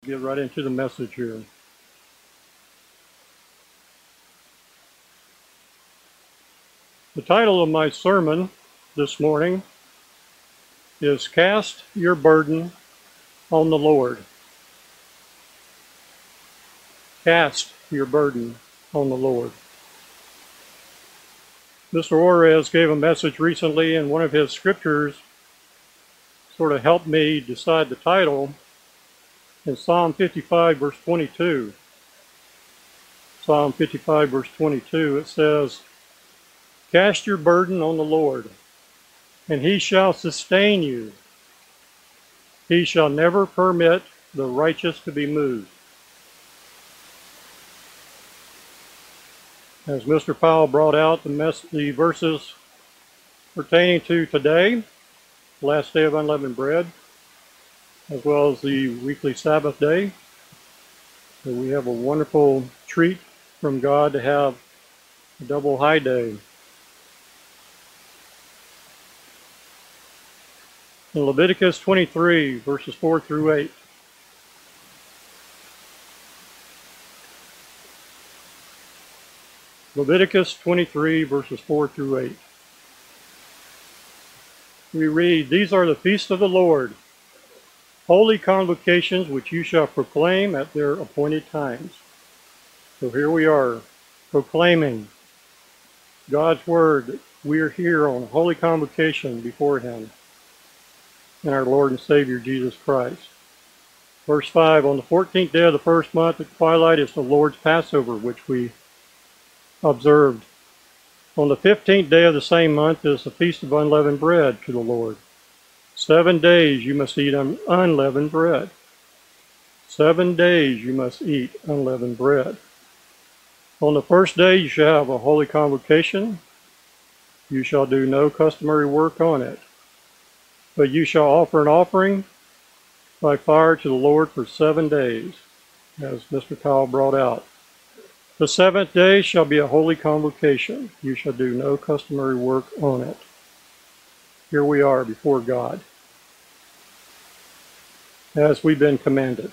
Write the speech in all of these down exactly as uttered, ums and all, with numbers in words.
Get right into the message here. The title of my sermon this morning is Cast Your Burden on the Lord. Cast your burden on the Lord. Mister Juarez gave a message recently, and one of his scriptures sort of helped me decide the title. In Psalm fifty-five, verse twenty-two, Psalm fifty-five, verse twenty-two, it says, Cast your burden on the Lord, and he shall sustain you. He shall never permit the righteous to be moved. As Mister Powell brought out the, mess, the verses pertaining to today, last day of unleavened bread, as well as the weekly Sabbath day, so we have a wonderful treat from God to have a double high day. In Leviticus twenty-three, verses four through eight. Leviticus twenty-three, verses four through eight. We read, These are the feasts of the Lord, holy convocations which you shall proclaim at their appointed times. So here we are, proclaiming God's word. We are here on a holy convocation before him and our Lord and Savior Jesus Christ. Verse five, on the fourteenth day of the first month at twilight is the Lord's Passover, which we observed. On the fifteenth day of the same month is the Feast of Unleavened Bread to the Lord. Seven days you must eat unleavened bread. Seven days you must eat unleavened bread. On the first day you shall have a holy convocation. You shall do no customary work on it, but you shall offer an offering by fire to the Lord for seven days, as Mister Powell brought out. The seventh day shall be a holy convocation. You shall do no customary work on it. Here we are before God, as we've been commanded.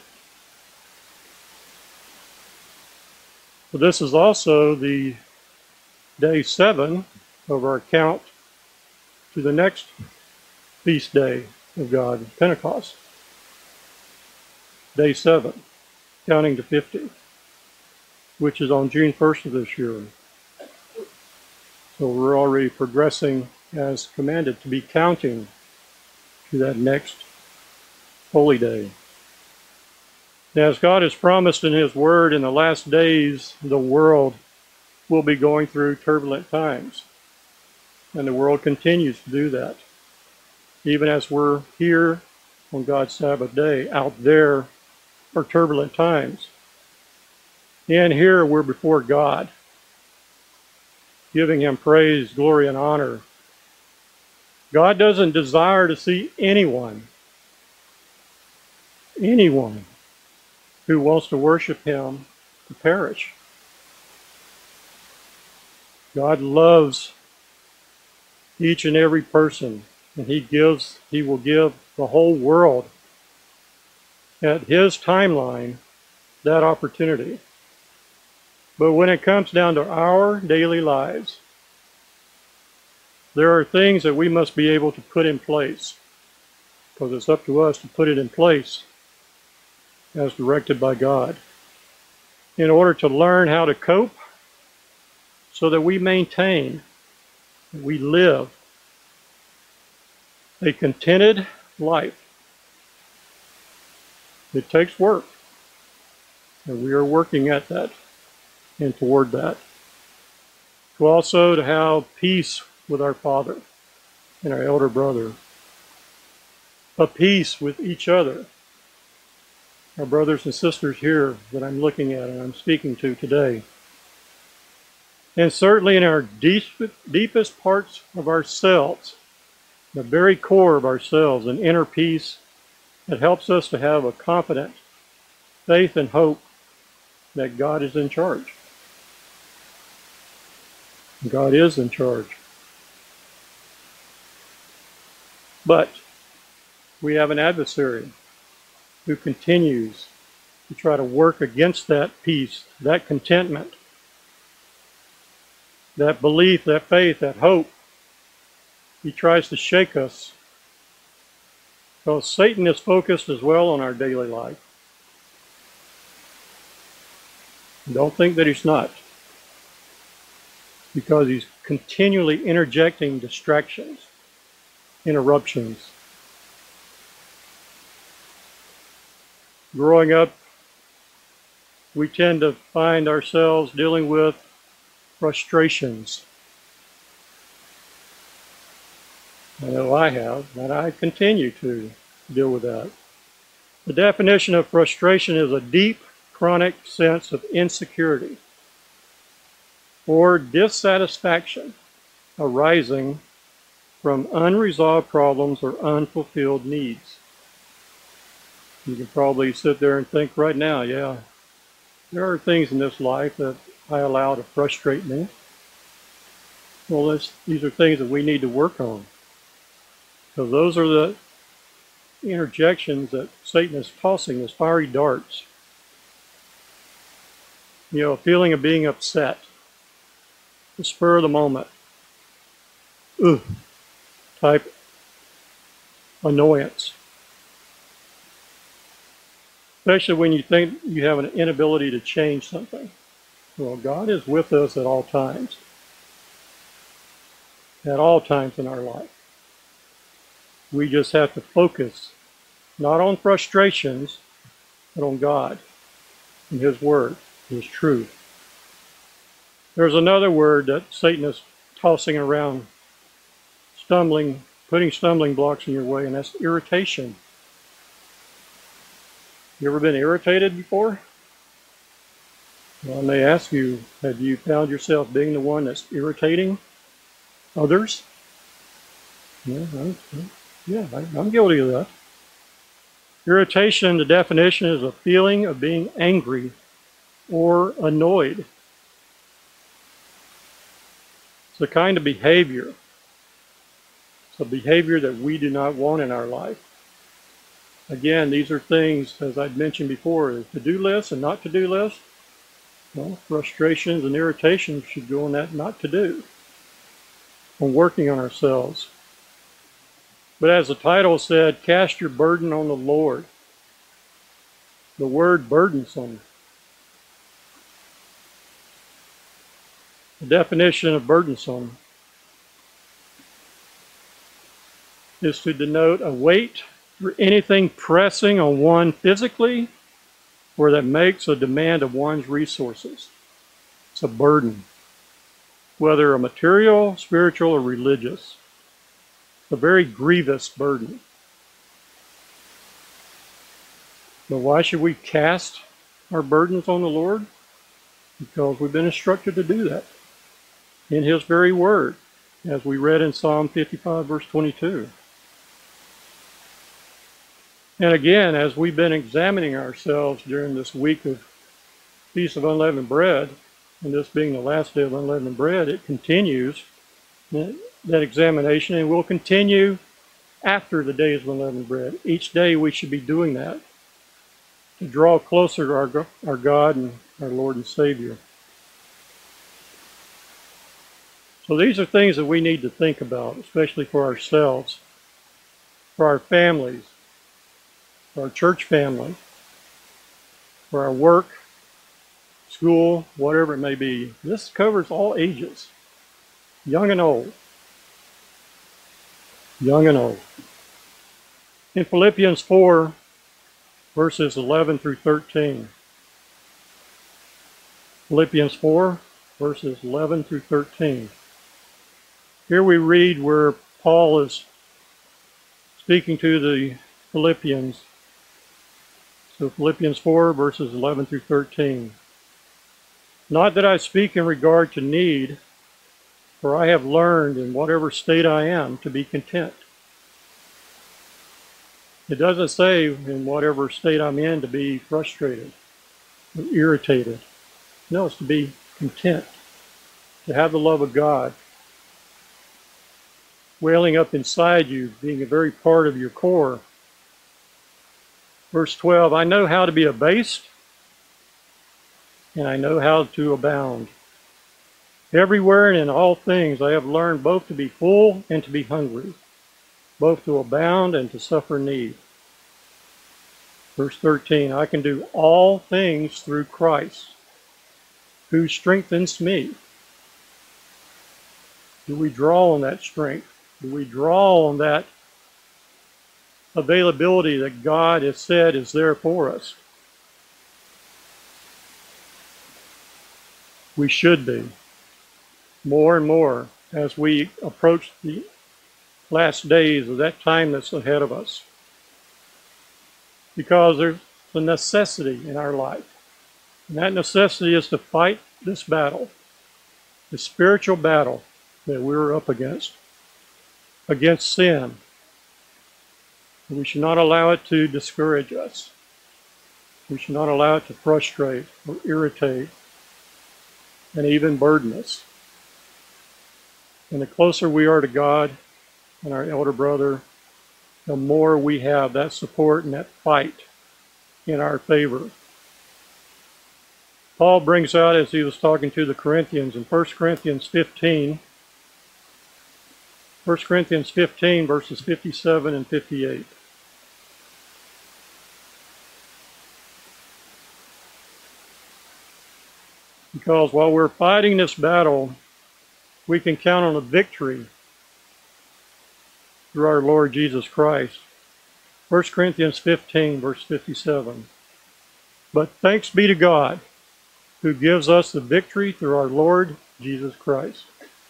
So this is also the day seven of our count to the next feast day of God, Pentecost. Day seven, counting to fifty, which is on June first of this year. So we're already progressing as commanded to be counting to that next holy day. As God has promised in his word, in the last days the world will be going through turbulent times. And the world continues to do that. Even as we're here on God's Sabbath day, out there are turbulent times. And here we're before God, giving him praise, glory, and honor. God doesn't desire to see anyone, anyone who wants to worship him to perish. God loves each and every person, and he gives, he will give the whole world at his timeline that opportunity. But when it comes down to our daily lives, there are things that we must be able to put in place, because it's up to us to put it in place as directed by God, in order to learn how to cope so that we maintain, we live a contented life. It takes work, and we are working at that and toward that. To also to have peace with our Father and our elder brother, a peace with each other, our brothers and sisters here that I'm looking at and I'm speaking to today. And certainly in our deep, deepest parts of ourselves, the very core of ourselves, an inner peace that helps us to have a confident faith and hope that God is in charge. God is in charge. But we have an adversary who continues to try to work against that peace, that contentment, that belief, that faith, that hope. He tries to shake us. Because Satan is focused as well on our daily life. Don't think that he's not. Because he's continually interjecting distractions, interruptions. Growing up, we tend to find ourselves dealing with frustrations. I know I have, and I continue to deal with that. The definition of frustration is a deep, chronic sense of insecurity or dissatisfaction arising from unresolved problems or unfulfilled needs. You can probably sit there and think right now, yeah, there are things in this life that I allow to frustrate me. Well, this, these are things that we need to work on. So those are the interjections that Satan is tossing as fiery darts. You know, a feeling of being upset, the spur of the moment, ugh, type annoyance. Especially when you think you have an inability to change something. Well, God is with us at all times. At all times in our life. We just have to focus not on frustrations, but on God and His Word, His truth. There's another word that Satan is tossing around, stumbling, putting stumbling blocks in your way, and that's irritation. You ever been irritated before? Well, I may ask you, have you found yourself being the one that's irritating others? Yeah, I'm, yeah, I'm guilty of that. Irritation, the definition, is a feeling of being angry or annoyed. It's a kind of behavior. It's a behavior that we do not want in our life. Again, these are things, as I'd mentioned before, a to-do list and not to-do list. Well, frustrations and irritations should go on that not to do. On working on ourselves. But as the title said, cast your burden on the Lord. The word burdensome. The definition of burdensome is to denote a weight for anything pressing on one physically or that makes a demand of one's resources. It's a burden, whether a material, spiritual, or religious. A very grievous burden. But why should we cast our burdens on the Lord? Because we've been instructed to do that in His very word, as we read in Psalm fifty-five, verse twenty-two. And again, as we've been examining ourselves during this week of Feast of Unleavened Bread, and this being the last day of Unleavened Bread, it continues that examination, and will continue after the days of unleavened bread. Each day we should be doing that to draw closer to our, our God and our Lord and Savior. So these are things that we need to think about, especially for ourselves, for our families, for our church family, for our work, school, whatever it may be. This covers all ages, young and old. Young and old. In Philippians four, verses eleven through thirteen. Philippians four, verses eleven through thirteen. Here we read where Paul is speaking to the Philippians. So Philippians four, verses eleven through thirteen. Not that I speak in regard to need, for I have learned in whatever state I am to be content. It doesn't say in whatever state I'm in to be frustrated or irritated. No, it's to be content, to have the love of God welling up inside you, being a very part of your core. Verse twelve, I know how to be abased and I know how to abound. Everywhere and in all things I have learned both to be full and to be hungry, both to abound and to suffer need. Verse thirteen, I can do all things through Christ, who strengthens me. Do we draw on that strength? Do we draw on that availability that God has said is there for us? We should be. More and more as we approach the last days of that time that's ahead of us. Because there's a necessity in our life. And that necessity is to fight this battle, the spiritual battle that we're up against, against sin. We should not allow it to discourage us. We should not allow it to frustrate or irritate and even burden us. And the closer we are to God and our elder brother, the more we have that support and that fight in our favor. Paul brings out, as he was talking to the Corinthians, in First Corinthians fifteen, First Corinthians fifteen, verses fifty-seven and fifty-eight. Because while we're fighting this battle, we can count on a victory through our Lord Jesus Christ. First Corinthians fifteen, verse fifty-seven. But thanks be to God, who gives us the victory through our Lord Jesus Christ.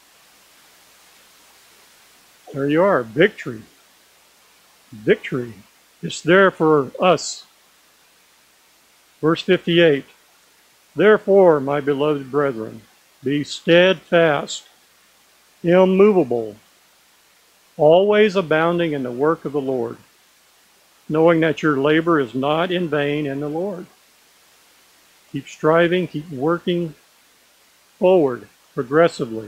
There you are, victory. Victory. It's there for us. Verse fifty-eight. Therefore, my beloved brethren, be steadfast, immovable, always abounding in the work of the Lord, knowing that your labor is not in vain in the Lord. Keep striving, keep working forward progressively.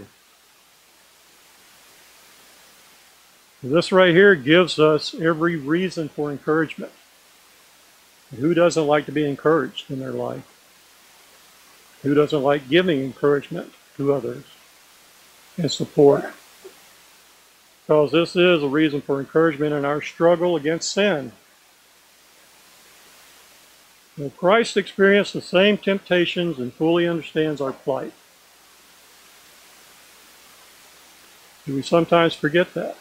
This right here gives us every reason for encouragement. Who doesn't like to be encouraged in their life? Who doesn't like giving encouragement to others and support? Because this is a reason for encouragement in our struggle against sin. Now, Christ experienced the same temptations and fully understands our plight. Do we sometimes forget that?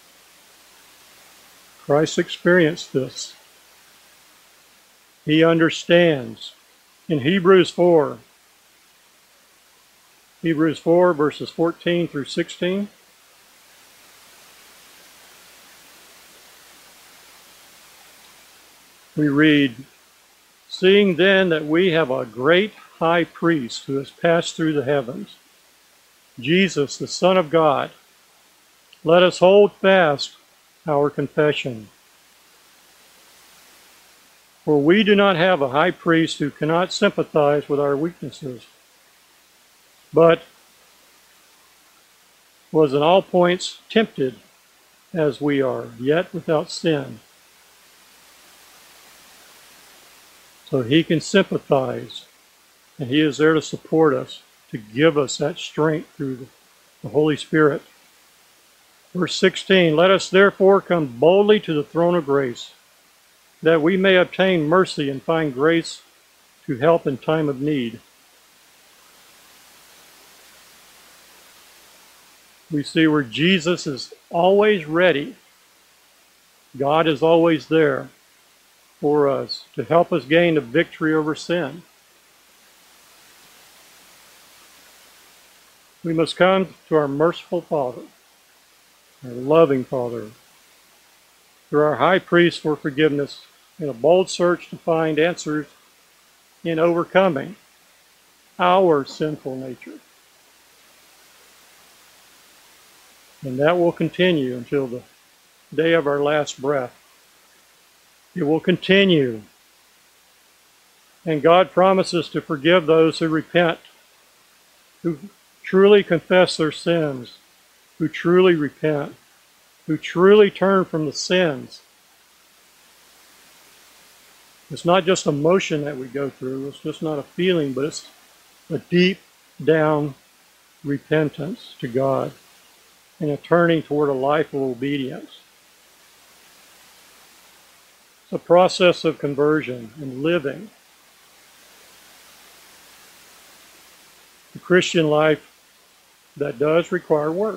Christ experienced this. He understands. In Hebrews four, Hebrews four, verses fourteen through sixteen. We read, seeing then that we have a great high priest who has passed through the heavens, Jesus, the Son of God, let us hold fast our confession. For we do not have a high priest who cannot sympathize with our weaknesses, but was in all points tempted as we are, yet without sin. So he can sympathize, and he is there to support us, to give us that strength through the Holy Spirit. Verse sixteen, let us therefore come boldly to the throne of grace, that we may obtain mercy and find grace to help in time of need. We see where Jesus is always ready. God is always there for us to help us gain a victory over sin. We must come to our merciful Father, our loving Father, through our high priest for forgiveness, in a bold search to find answers in overcoming our sinful nature. And that will continue until the day of our last breath. It will continue. And God promises to forgive those who repent, who truly confess their sins, who truly repent, who truly turn from the sins. It's not just emotion that we go through. It's just not a feeling, but it's a deep down repentance to God and a turning toward a life of obedience. It's a process of conversion and living. The Christian life that does require work.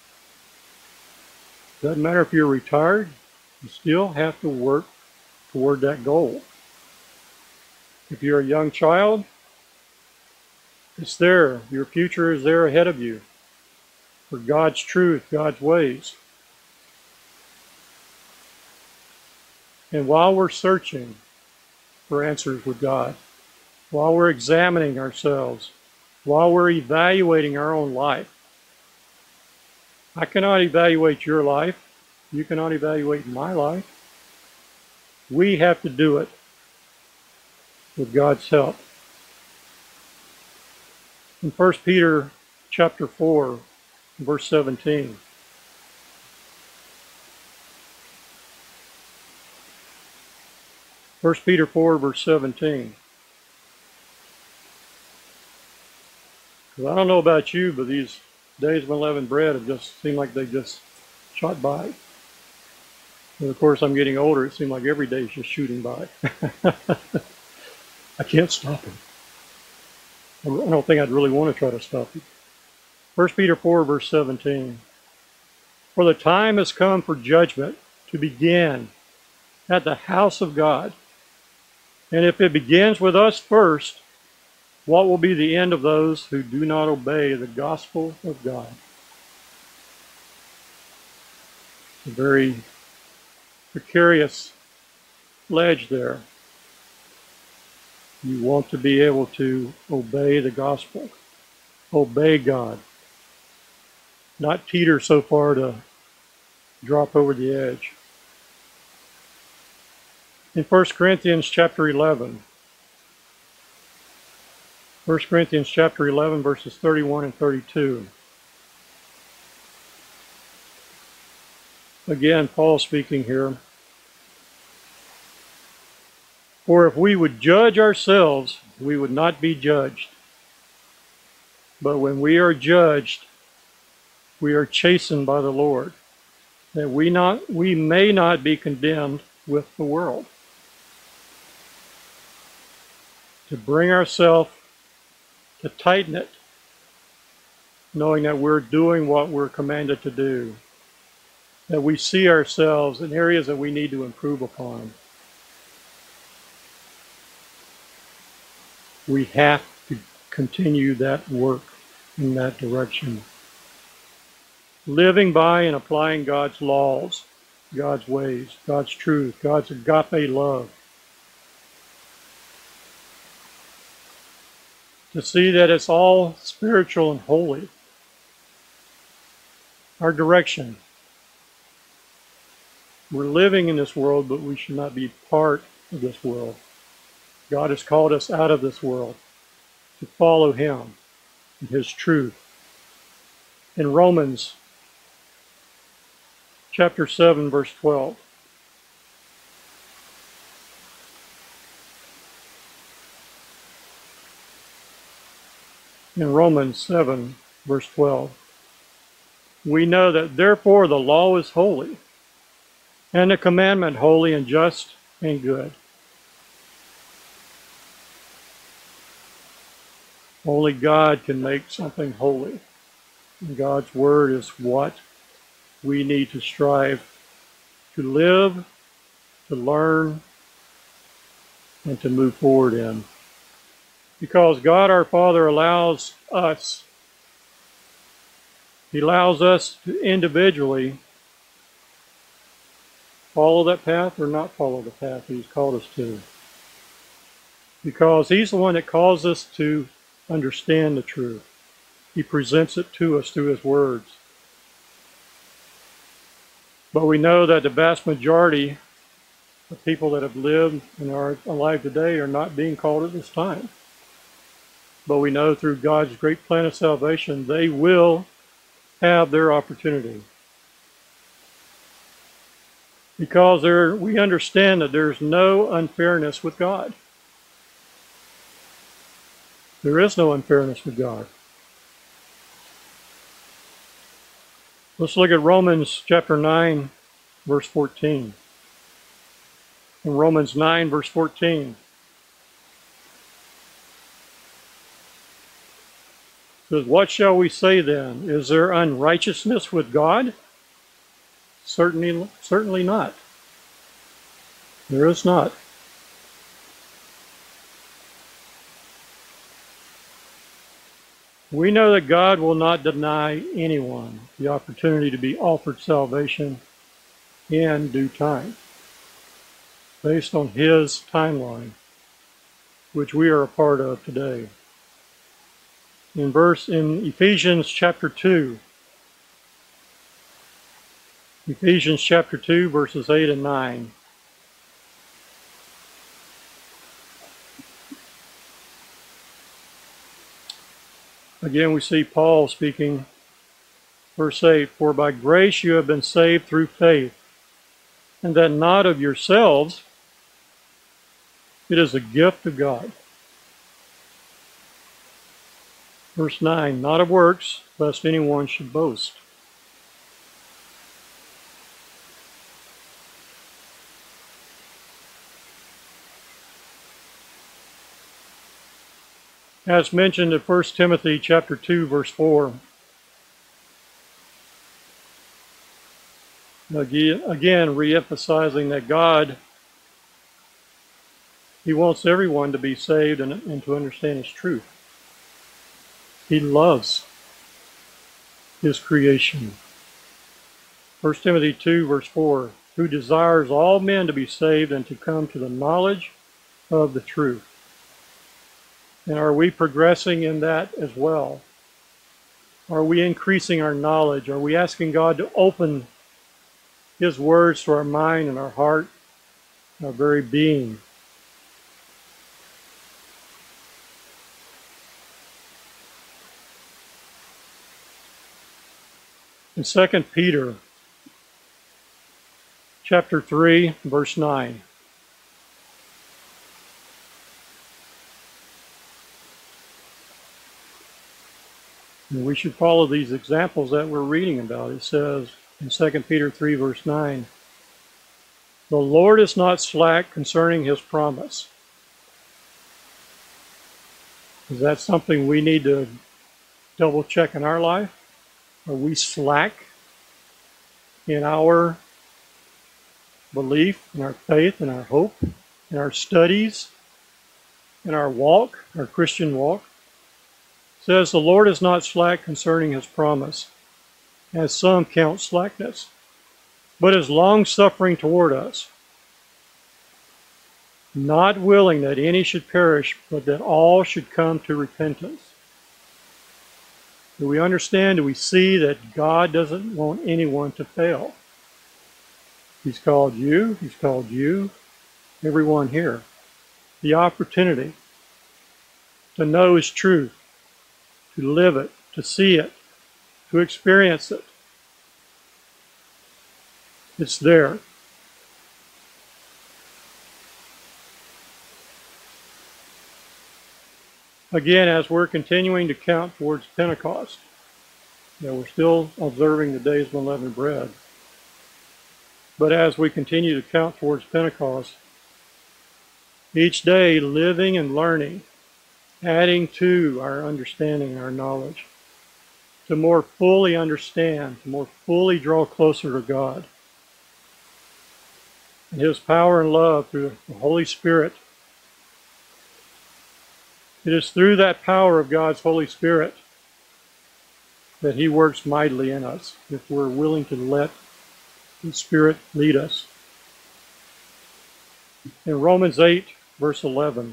Doesn't matter if you're retired, you still have to work toward that goal. If you're a young child, it's there. Your future is there ahead of you for God's truth, God's ways. And while we're searching for answers with God, while we're examining ourselves, while we're evaluating our own life, I cannot evaluate your life. You cannot evaluate my life. We have to do it with God's help. In First Peter chapter four, verse seventeen. First Peter four, verse seventeen. Because I don't know about you, but these days of unleavened bread have just seemed like they just shot by. And of course, I'm getting older. It seems like every day is just shooting by. I can't stop it. I don't think I'd really want to try to stop it. First Peter four, verse seventeen. For the time has come for judgment to begin at the house of God. And if it begins with us first, what will be the end of those who do not obey the gospel of God? It's a very precarious ledge there. You want to be able to obey the gospel, obey God, not teeter so far to drop over the edge. In First Corinthians chapter eleven, First Corinthians chapter eleven, verses thirty-one and thirty-two. Again, Paul speaking here. For if we would judge ourselves, we would not be judged. But when we are judged, we are chastened by the Lord, that we not we may not be condemned with the world. To bring ourselves to tighten it, knowing that we're doing what we're commanded to do, that we see ourselves in areas that we need to improve upon. We have to continue that work in that direction. Living by and applying God's laws, God's ways, God's truth, God's agape love. To see that it's all spiritual and holy. Our direction. We're living in this world, but we should not be part of this world. God has called us out of this world to follow Him and His truth. In Romans chapter seven, verse twelve. In Romans seven, verse twelve. We know that therefore the law is holy, and the commandment holy and just and good. Only God can make something holy. And God's word is what we need to strive to live, to learn, and to move forward in. Because God our Father allows us, He allows us to individually follow that path or not follow the path He's called us to. Because He's the one that calls us to understand the truth. He presents it to us through His words. But we know that the vast majority of people that have lived and are alive today are not being called at this time. But we know through God's great plan of salvation, they will have their opportunity. Because there, we understand that there's no unfairness with God. There is no unfairness with God. Let's look at Romans chapter nine, verse fourteen. In Romans nine, verse fourteen. It says, what shall we say then? Is there unrighteousness with God? Certainly, certainly not. There is not. We know that God will not deny anyone the opportunity to be offered salvation in due time, based on His timeline, which we are a part of today. In verse in Ephesians chapter two, Ephesians chapter two, verses eight and nine. Again, we see Paul speaking, verse eight, for by grace you have been saved through faith, and that not of yourselves, it is a gift of God. Verse nine, not of works, lest anyone should boast. As mentioned in First Timothy chapter two, verse four, again, again re-emphasizing that God, He wants everyone to be saved and, and to understand His truth. He loves His creation. First Timothy two, verse four, who desires all men to be saved and to come to the knowledge of the truth. And are we progressing in that as well? Are we increasing our knowledge? Are we asking God to open His words to our mind and our heart, our very being? In Second Peter chapter three, verse nine. And we should follow these examples that we're reading about. It says in Second Peter three, verse nine, the Lord is not slack concerning His promise. Is that something we need to double check in our life? Are we slack in our belief, in our faith, in our hope, in our studies, in our walk, our Christian walk? It says, the Lord is not slack concerning His promise, as some count slackness, but is long-suffering toward us, not willing that any should perish, but that all should come to repentance. Do we understand, do we see that God doesn't want anyone to fail? He's called you, He's called you, everyone here, the opportunity to know His truth, to live it, to see it, to experience it. It's there. Again, as we're continuing to count towards Pentecost, you know, we're still observing the days of unleavened bread. But as we continue to count towards Pentecost, each day living and learning, adding to our understanding, our knowledge, to more fully understand, to more fully draw closer to God. And His power and love through the Holy Spirit. It is through that power of God's Holy Spirit that He works mightily in us, if we're willing to let the Spirit lead us. In Romans eight, verse eleven,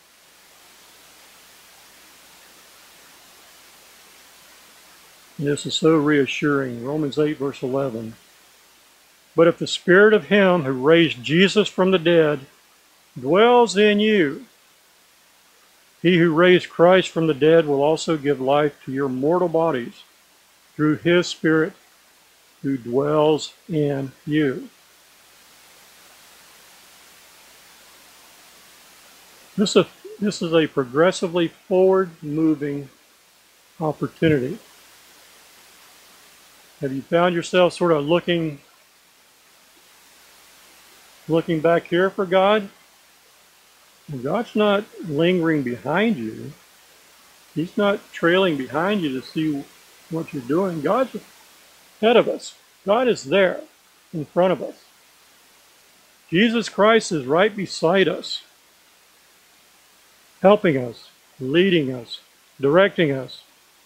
and this is so reassuring. Romans eight, verse eleven. But if the Spirit of Him who raised Jesus from the dead dwells in you, He who raised Christ from the dead will also give life to your mortal bodies through His Spirit who dwells in you. This This is a progressively forward-moving opportunity. Have you found yourself sort of looking, looking back here for God? God's not lingering behind you. He's not trailing behind you to see what you're doing. God's ahead of us. God is there in front of us. Jesus Christ is right beside us, helping us, leading us, directing us,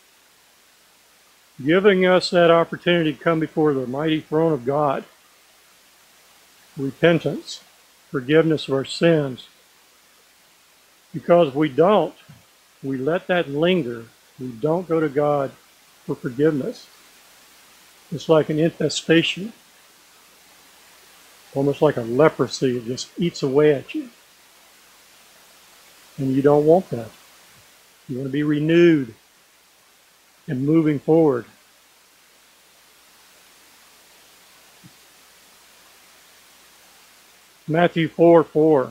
giving us that opportunity to come before the mighty throne of God. Repentance, forgiveness of our sins. Because if we don't, we let that linger. We don't go to God for forgiveness. It's like an infestation, almost like a leprosy. It just eats away at you. And you don't want that. You want to be renewed and moving forward. Matthew four four.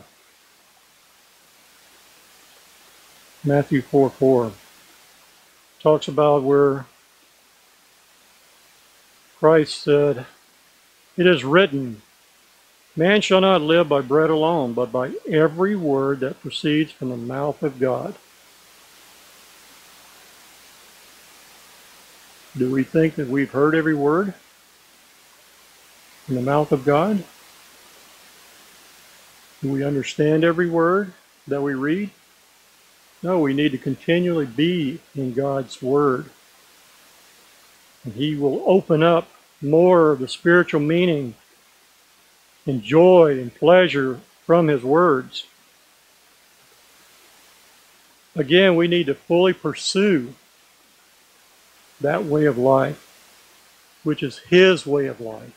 Matthew four four talks about where Christ said, "It is written, man shall not live by bread alone, but by every word that proceeds from the mouth of God." Do we think that we've heard every word from the mouth of God? Do we understand every word that we read? No, we need to continually be in God's Word. And He will open up more of the spiritual meaning and joy and pleasure from His words. Again, we need to fully pursue that way of life, which is His way of life.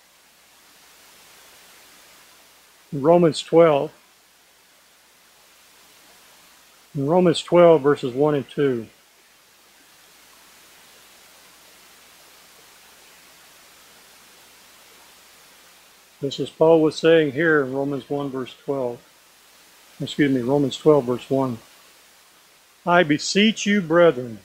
In Romans twelve, in Romans twelve, verses one and two, this is Paul was saying here in Romans one, verse twelve. Excuse me, Romans twelve, verse one. I beseech you, brethren,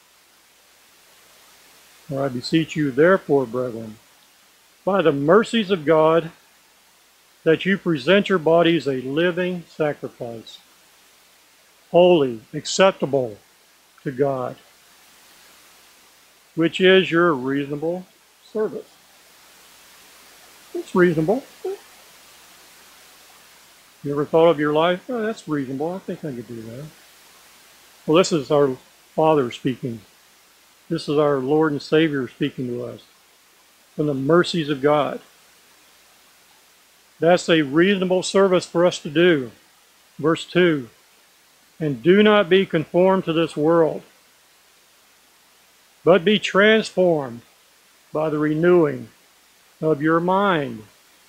or I beseech you, therefore, brethren, by the mercies of God, that you present your bodies a living sacrifice, holy, acceptable to God, which is your reasonable service. It's reasonable. You ever thought of your life? Oh, that's reasonable. I think I could do that. Well, this is our Father speaking. This is our Lord and Savior speaking to us from the mercies of God. That's a reasonable service for us to do. Verse two, and do not be conformed to this world, but be transformed by the renewing of your mind,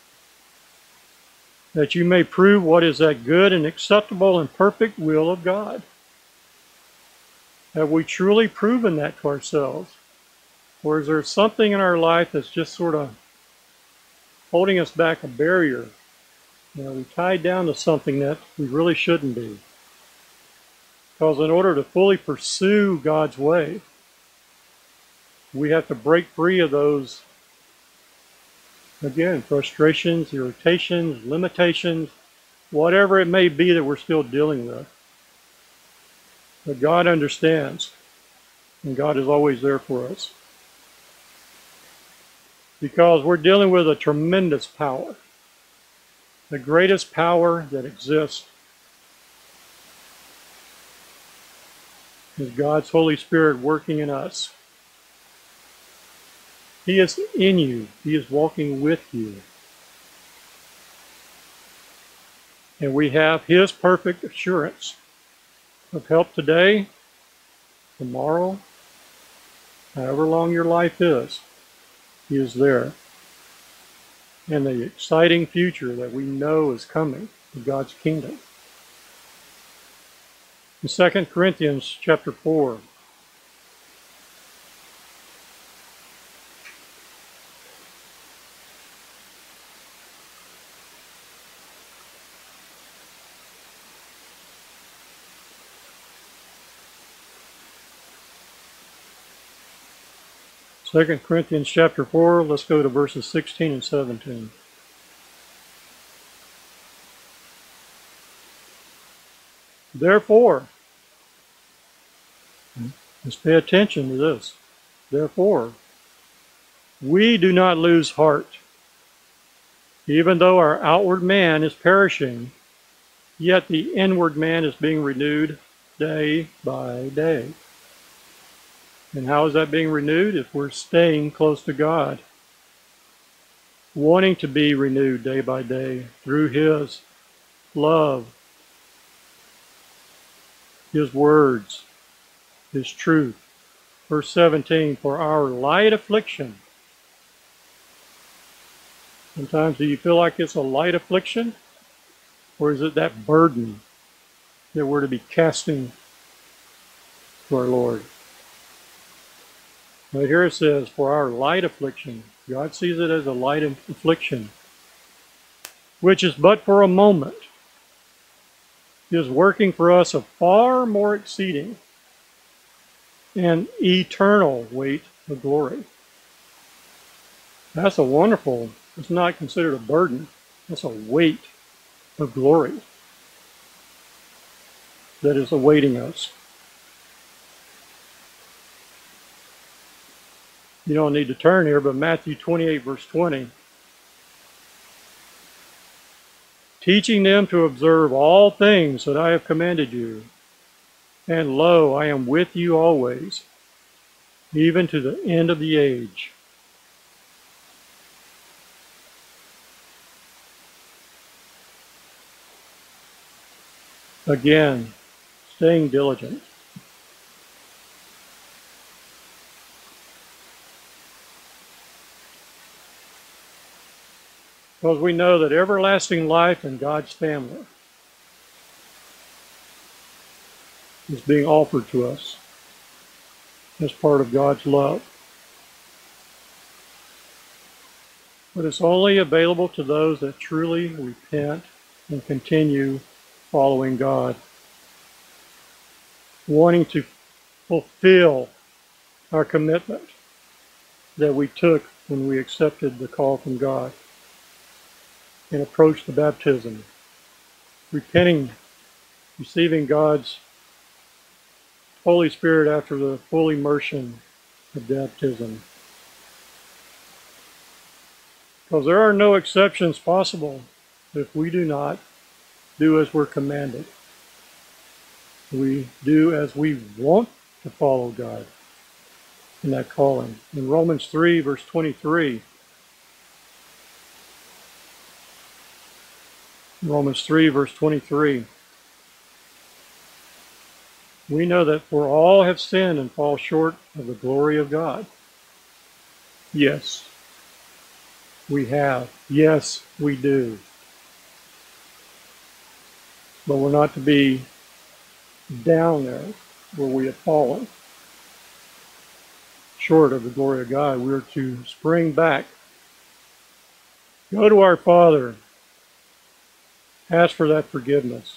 that you may prove what is that good and acceptable and perfect will of God. Have we truly proven that to ourselves? Or is there something in our life that's just sort of holding us back, a barrier? You know, we tied down to something that we really shouldn't be. Because in order to fully pursue God's way, we have to break free of those, again, frustrations, irritations, limitations, whatever it may be that we're still dealing with. But God understands, and God is always there for us. Because we're dealing with a tremendous power, the greatest power that exists is God's Holy Spirit working in us. He is in you. He is walking with you. And we have His perfect assurance of help today, tomorrow, however long your life is. He is there. And the exciting future that we know is coming in God's kingdom. In Second Corinthians chapter four, Second Corinthians chapter four, let's go to verses sixteen and seventeen. Therefore, just pay attention to this. Therefore, we do not lose heart. Even though our outward man is perishing, yet the inward man is being renewed day by day. And how is that being renewed? If we're staying close to God, wanting to be renewed day by day through His love, His words, His truth. Verse seventeen, for our light affliction. Sometimes do you feel like it's a light affliction? Or is it that burden that we're to be casting to our Lord? Right here it says, for our light affliction. God sees it as a light affliction, which is but for a moment, is working for us a far more exceeding and eternal weight of glory. That's a wonderful, it's not considered a burden, that's a weight of glory that is awaiting us. You don't need to turn here, but Matthew twenty-eight, verse twenty. Teaching them to observe all things that I have commanded you. And lo, I am with you always, even to the end of the age. Again, staying diligent. Because we know that everlasting life in God's family is being offered to us as part of God's love. But it's only available to those that truly repent and continue following God, wanting to fulfill our commitment that we took when we accepted the call from God and approached the baptism, repenting, receiving God's Holy Spirit after the full immersion of baptism. Because there are no exceptions possible if we do not do as we're commanded. We do as we want to follow God in that calling. In Romans three, verse twenty-three, Romans three, verse twenty-three, we know that for all have sinned and fall short of the glory of God. Yes, we have. Yes, we do. But we're not to be down there where we have fallen short of the glory of God. We're to spring back, go to our Father, ask for that forgiveness.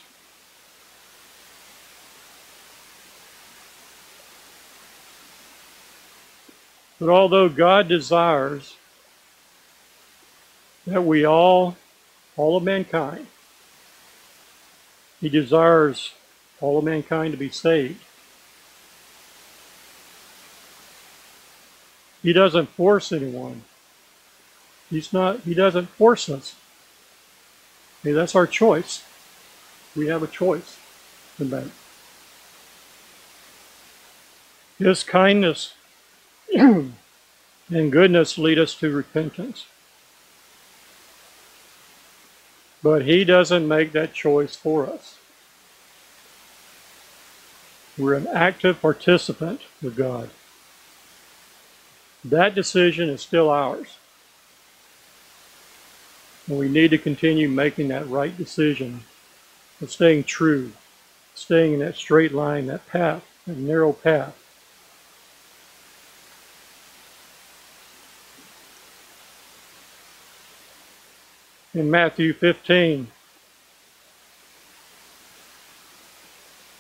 But although God desires that we all, all of mankind, He desires all of mankind to be saved. He doesn't force anyone. He's not, He doesn't force us. I mean, that's our choice. We have a choice to make. His kindness and goodness lead us to repentance. But He doesn't make that choice for us. We're an active participant with God. That decision is still ours. And we need to continue making that right decision of staying true, staying in that straight line, that path, that narrow path. In Matthew fifteen,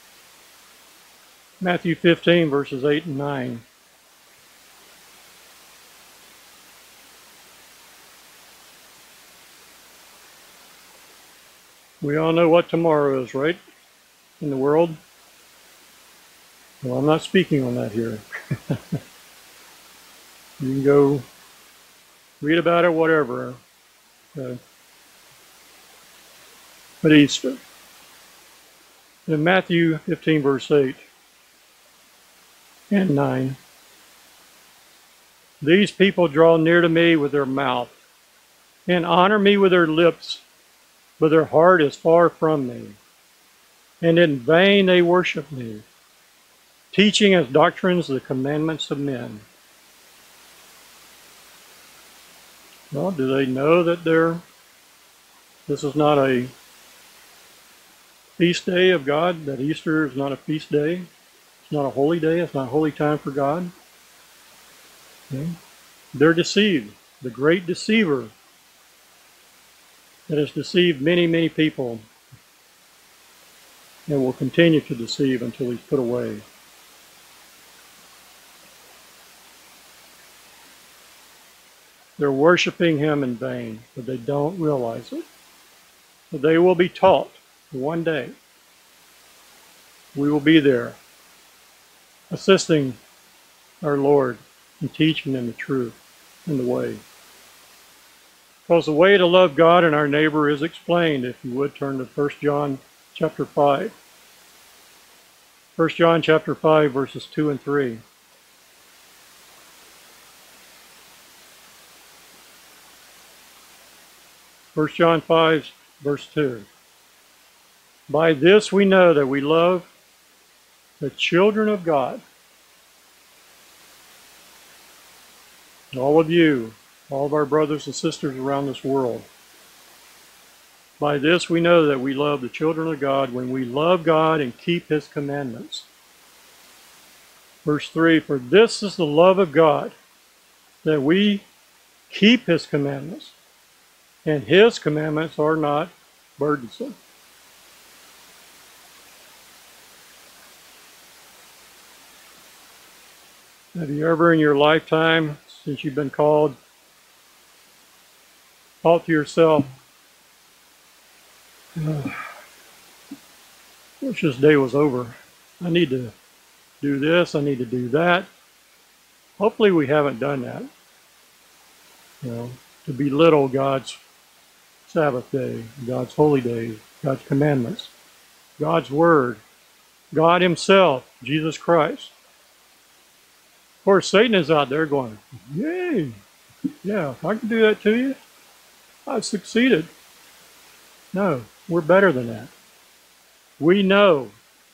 Matthew fifteen, verses eight and nine. We all know what tomorrow is, right? In the world. Well, I'm not speaking on that here. You can go read about it, whatever. Okay. But Easter. In Matthew fifteen, verse eight and nine, these people draw near to me with their mouth and honor me with their lips, but their heart is far from me. And in vain they worship me, teaching as doctrines the commandments of men. Well, do they know that they're, this is not a feast day of God, that Easter is not a feast day? It's not a holy day, it's not a holy time for God? Okay. They're deceived. The great deceiver that has deceived many, many people and will continue to deceive until he's put away. They're worshiping him in vain, but they don't realize it. But they will be taught one day. We will be there, assisting our Lord in teaching them the truth and the way. Because the way to love God and our neighbor is explained. If you would turn to First John chapter five. First John chapter five, verses two and three. First John five, verse two. By this we know that we love the children of God. All of you, all of our brothers and sisters around this world. By this we know that we love the children of God when we love God and keep his commandments. Verse three, for this is the love of God, that we keep his commandments, and his commandments are not burdensome. Have you ever in your lifetime, since you've been called, thought to yourself, oh, I wish this day was over. I need to do this, I need to do that. Hopefully we haven't done that. You know, to belittle God's Sabbath day, God's holy days, God's commandments, God's word, God himself, Jesus Christ. Of course, Satan is out there going, yay, yeah, if I can do that to you, I've succeeded. No, we're better than that. We know.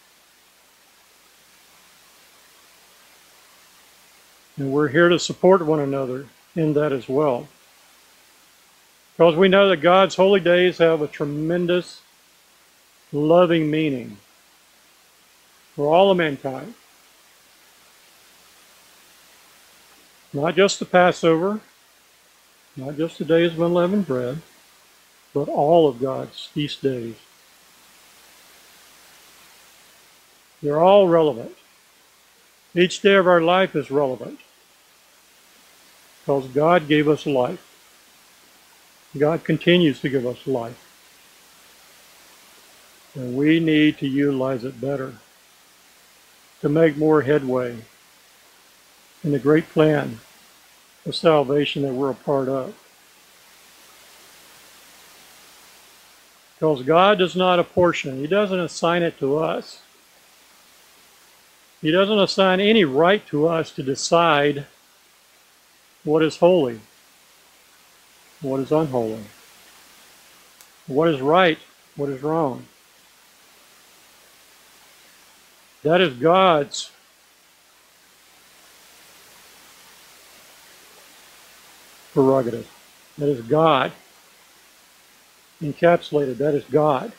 And we're here to support one another in that as well. Because we know that God's holy days have a tremendous, loving meaning for all of mankind. Not just the Passover, not just the days of unleavened bread, but all of God's feast days. They're all relevant. Each day of our life is relevant. Because God gave us life. God continues to give us life. And we need to utilize it better to make more headway in the great plan of salvation that we're a part of. Because God does not apportion. He doesn't assign it to us. He doesn't assign any right to us to decide what is holy, what is unholy, what is right, what is wrong. That is God's prerogative. That is God. Encapsulated, that is God.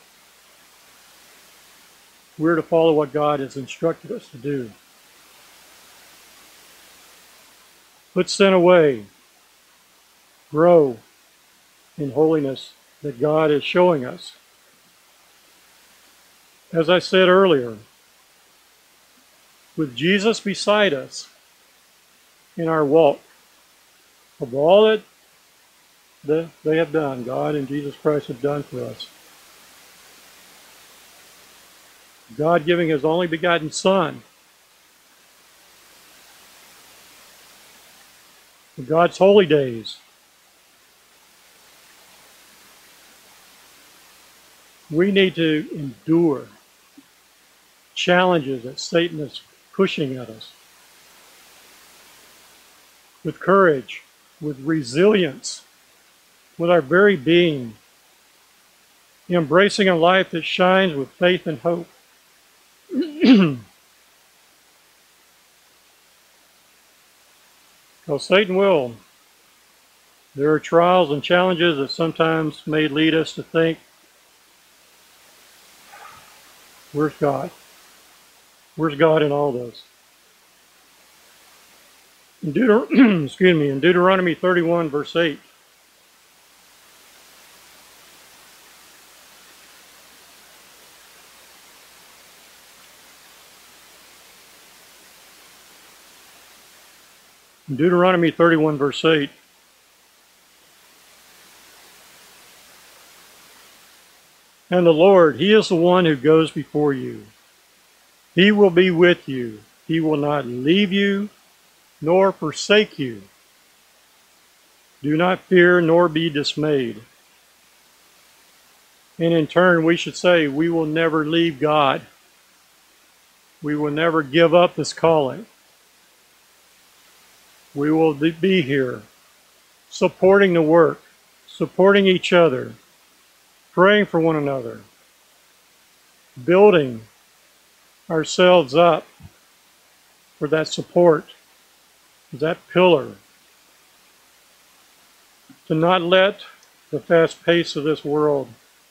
We're to follow what God has instructed us to do. Put sin away. Grow in holiness that God is showing us. As I said earlier, with Jesus beside us in our walk, of all that they have done, God and Jesus Christ have done for us, God giving his only begotten Son, for God's holy days. We need to endure challenges that Satan is pushing at us with courage, with resilience, with our very being, embracing a life that shines with faith and hope. Because Satan will. There are trials and challenges that sometimes may lead us to think, where's God? Where's God in all this? In, Deuter- excuse me, in Deuteronomy thirty-one, verse eight, in Deuteronomy thirty-one, verse eight, and the Lord, he is the one who goes before you. He will be with you. He will not leave you nor forsake you. Do not fear nor be dismayed. And in turn, we should say, we will never leave God. We will never give up this calling. We will be here, supporting the work, supporting each other, praying for one another, building ourselves up for that support, that pillar, to not let the fast pace of this world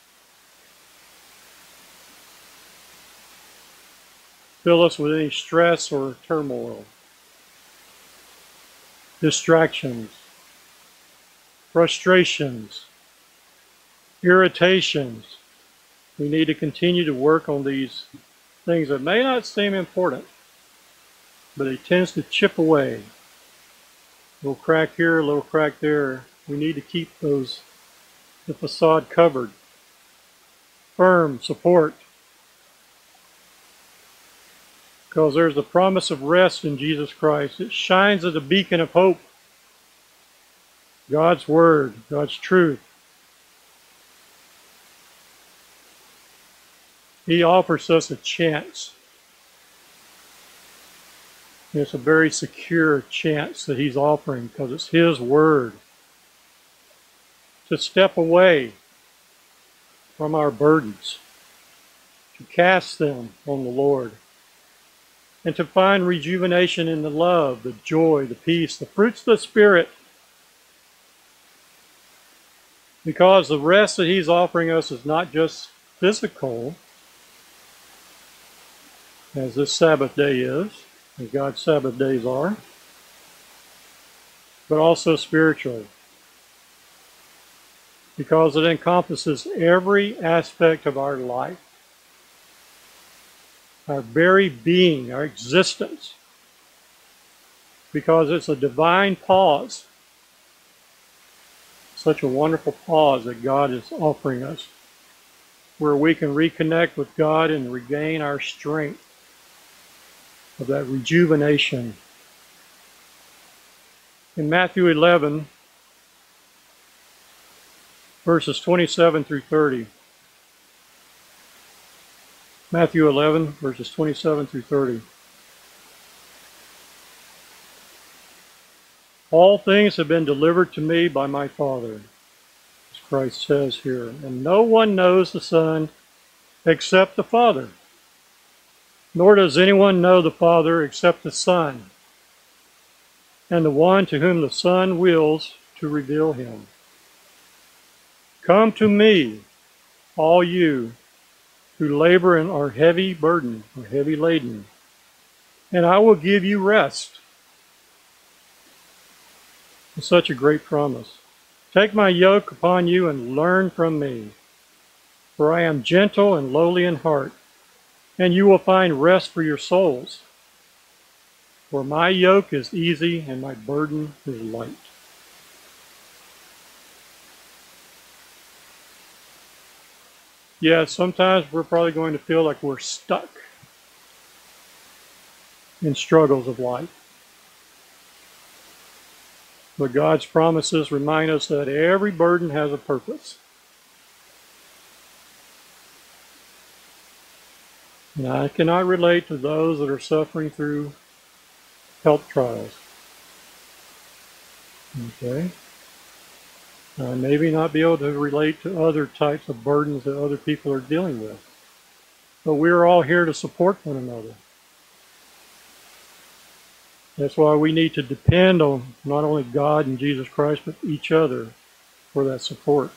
fill us with any stress or turmoil, distractions, frustrations, irritations. We need to continue to work on these things that may not seem important, but it tends to chip away. A little crack here, a little crack there. We need to keep those, the facade covered. Firm support. Because there's the promise of rest in Jesus Christ. It shines as a beacon of hope. God's Word, God's truth. He offers us a chance. It's a very secure chance that he's offering because it's his word. To step away from our burdens, to cast them on the Lord, and to find rejuvenation in the love, the joy, the peace, the fruits of the Spirit. Because the rest that he's offering us is not just physical, as this Sabbath day is, as God's Sabbath days are, but also spiritual. Because it encompasses every aspect of our life, our very being, our existence. Because it's a divine pause, such a wonderful pause that God is offering us, where we can reconnect with God and regain our strength of that rejuvenation. In Matthew eleven, verses twenty-seven through thirty. Matthew eleven, verses twenty-seven through thirty. All things have been delivered to me by my Father, as Christ says here, and no one knows the Son except the Father. Nor does anyone know the Father except the Son, and the one to whom the Son wills to reveal him. Come to me, all you who labor and are heavy burdened or heavy laden, and I will give you rest. It's such a great promise. Take my yoke upon you and learn from me, for I am gentle and lowly in heart, and you will find rest for your souls. For my yoke is easy and my burden is light. Yeah, sometimes we're probably going to feel like we're stuck in struggles of life. But God's promises remind us that every burden has a purpose. And I cannot relate to those that are suffering through health trials. Okay? I maybe not be able to relate to other types of burdens that other people are dealing with. But we're all here to support one another. That's why we need to depend on not only God and Jesus Christ, but each other for that support.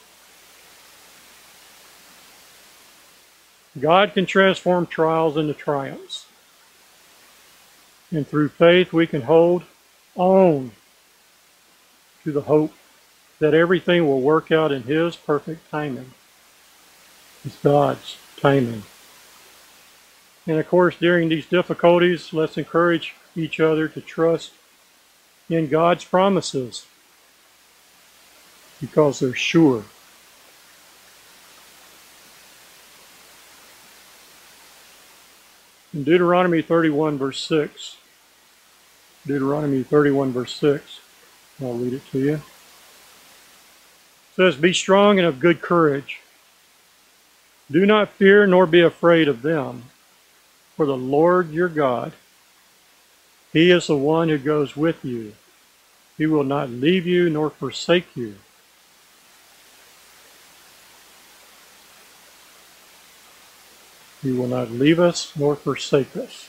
God can transform trials into triumphs. And through faith, we can hold on to the hope that everything will work out in His perfect timing. It's God's timing. And of course, during these difficulties, let's encourage each other to trust in God's promises because they're sure. In Deuteronomy thirty-one, verse six, Deuteronomy thirty-one, verse six, I'll read it to you. It says, "Be strong and of good courage. Do not fear nor be afraid of them, for the Lord your God, He is the one who goes with you. He will not leave you nor forsake you." He will not leave us nor forsake us.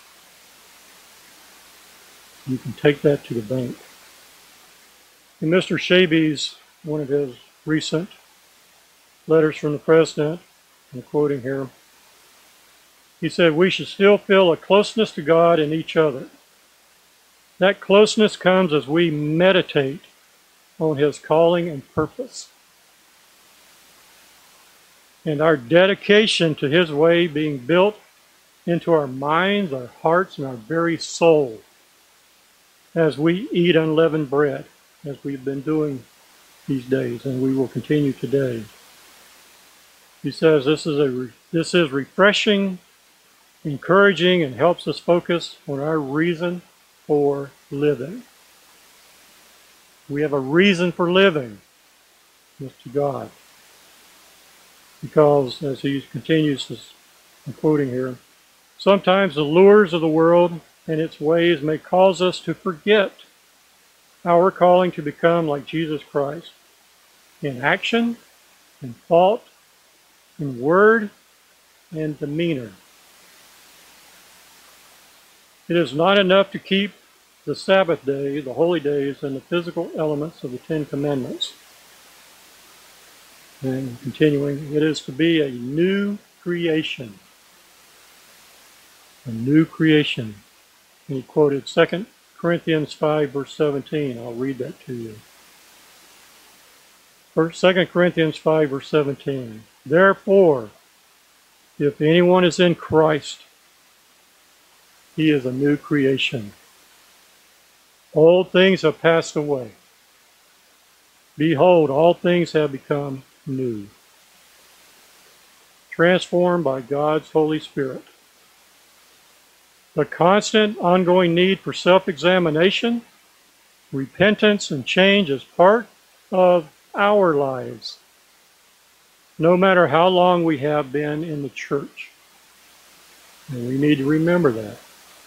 You can take that to the bank. In Mister Shaby's, one of his recent letters from the President, I'm quoting here, he said, "We should still feel a closeness to God and each other. That closeness comes as we meditate on His calling and purpose, and our dedication to His way being built into our minds, our hearts, and our very soul as we eat unleavened bread, as we've been doing these days, and we will continue today." He says this is a this is refreshing, encouraging, and helps us focus on our reason for living. We have a reason for living, Mister God. Because, as he continues, this, I'm quoting here, "Sometimes the lures of the world and its ways may cause us to forget our calling to become like Jesus Christ in action, in thought, in word, and demeanor. It is not enough to keep the Sabbath day, the holy days, and the physical elements of the Ten Commandments." And continuing, "It is to be a new creation." A new creation. And he quoted Second Corinthians five, verse seventeen. I'll read that to you. First, Second Corinthians five, verse seventeen. "Therefore, if anyone is in Christ, he is a new creation. Old things have passed away. Behold, all things have become new." Transformed by God's Holy Spirit. The constant, ongoing need for self-examination, repentance, and change is part of our lives, no matter how long we have been in the church. And we need to remember that.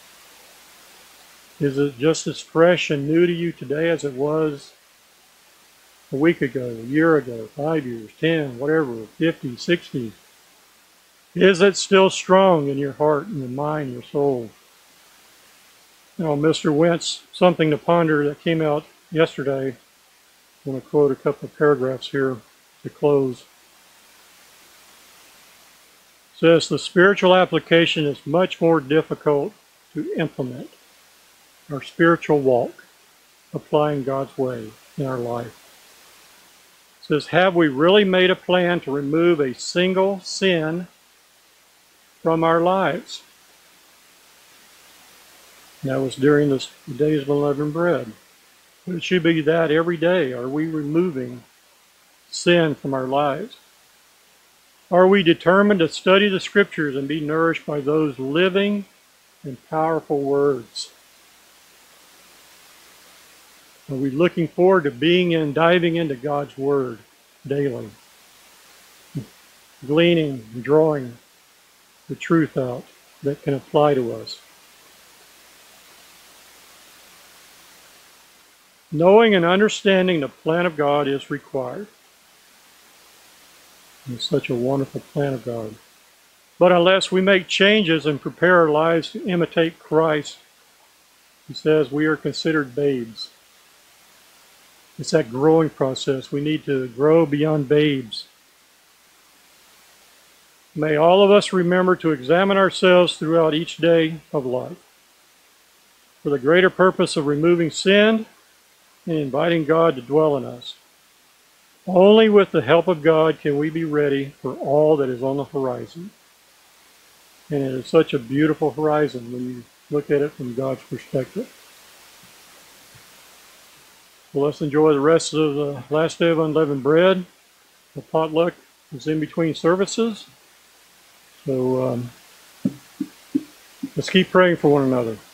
Is it just as fresh and new to you today as it was a week ago, a year ago, five years, ten, whatever, fifty, sixty? Is it still strong in your heart and your mind, your soul? You know, Mister Wentz, something to ponder that came out yesterday. I want to quote a couple of paragraphs here to close. It says, "The spiritual application is much more difficult to implement. Our spiritual walk, applying God's way in our life." It says, "Have we really made a plan to remove a single sin from our lives?" And that was during the days of unleavened bread. But it should be that every day. Are we removing sin from our lives? Are we determined to study the Scriptures and be nourished by those living and powerful words? Are we looking forward to being in, diving into God's Word daily, gleaning and drawing the truth out that can apply to us? Knowing and understanding the plan of God is required. It's such a wonderful plan of God. But unless we make changes and prepare our lives to imitate Christ, he says we are considered babes. It's that growing process. We need to grow beyond babes. May all of us remember to examine ourselves throughout each day of life for the greater purpose of removing sin and inviting God to dwell in us. Only with the help of God can we be ready for all that is on the horizon. And it is such a beautiful horizon when you look at it from God's perspective. Well, let's enjoy the rest of the last day of unleavened bread. The potluck is in between services. So um, let's keep praying for one another.